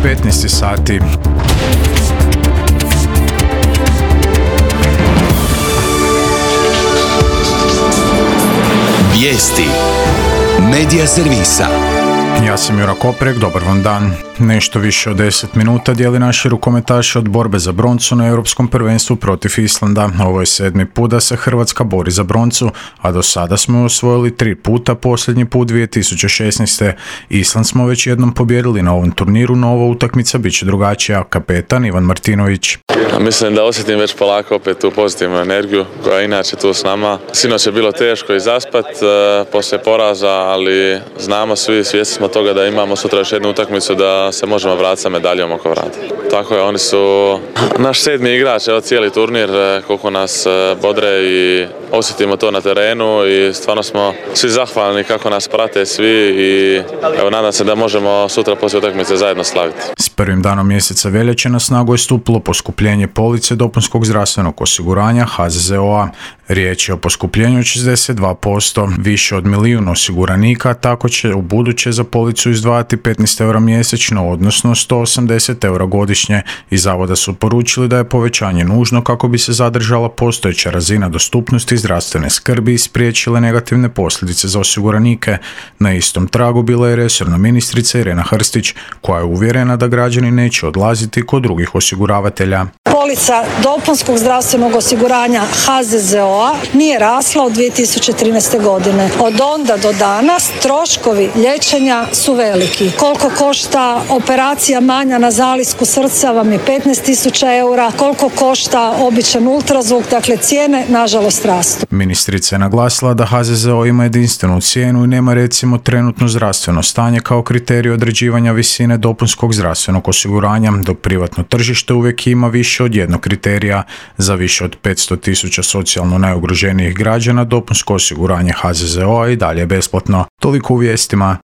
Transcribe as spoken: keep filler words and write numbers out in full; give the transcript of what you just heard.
petnaest sati. Vijesti Medija servisa. Ja sam Jura Koprek, dobar vam dan. Nešto više od deset minuta dijeli naši rukometaši od borbe za broncu na Europskom prvenstvu protiv Islanda. Ovo je sedmi put da se Hrvatska bori za broncu, a do sada smo osvojili tri puta, posljednji put dvije tisuće šesnaeste. Island smo već jednom pobijedili na ovom turniru, no ova utakmica bit će drugačija. Kapetan Ivan Martinović. Mislim da osjetim već polako opet tu pozitivnu energiju koja je inače tu s nama. Sinoć je bilo teško i zaspat e, poslije poraza, ali znamo svi, svjesni smo toga da imamo sutra još jednu utakmicu da se možemo vratiti sa medaljom oko vrata. Tako je, oni su naš sedmi igrač, evo cijeli turnir, koliko nas bodre i osjetimo to na terenu i stvarno smo svi zahvalni kako nas prate svi i evo nadam se da možemo sutra poslije utakmice zajedno slaviti. S prvim danom mjeseca veljače na snagu je stupilo poskupljenje police dopunskog zdravstvenog osiguranja H Z Z O-a. Riječ je o poskupljenju od šezdeset dva posto, više od milijun osiguranika, tako će u buduće za policu izdvajati petnaest eura mjesečno, odnosno sto osamdeset eura godišnje. Iz zavoda su poručili da je povećanje nužno kako bi se zadržala postojeća razina dostupnosti zdravstvene skrbi i spriječile negativne posljedice za osiguranike. Na istom tragu bila je resorna ministrica Irena Hrstić, koja je uvjerena da građani neće odlaziti kod drugih osiguravatelja. Polica dopunskog zdravstvenog osiguranja H Z Z O-a nije rasla od dvije tisuće trinaeste. godine. Od onda do danas troškovi liječenja su veliki. Koliko košta operacija manja na zalisku srca vam je petnaest tisuća eura, koliko košta običan ultrazvuk, dakle cijene nažalost rastu. Ministrica je naglasila da H Z Z O ima jedinstvenu cijenu i nema recimo trenutno zdravstveno stanje kao kriterij određivanja visine dopunskog zdravstvenog osiguranja, dok privatno tržište uvijek ima više od jednog kriterija. Za više od petsto tisuća socijalno najugroženijih građana dopunsko osiguranje H Z Z O-a i dalje je besplatno. Toliko u vijestima.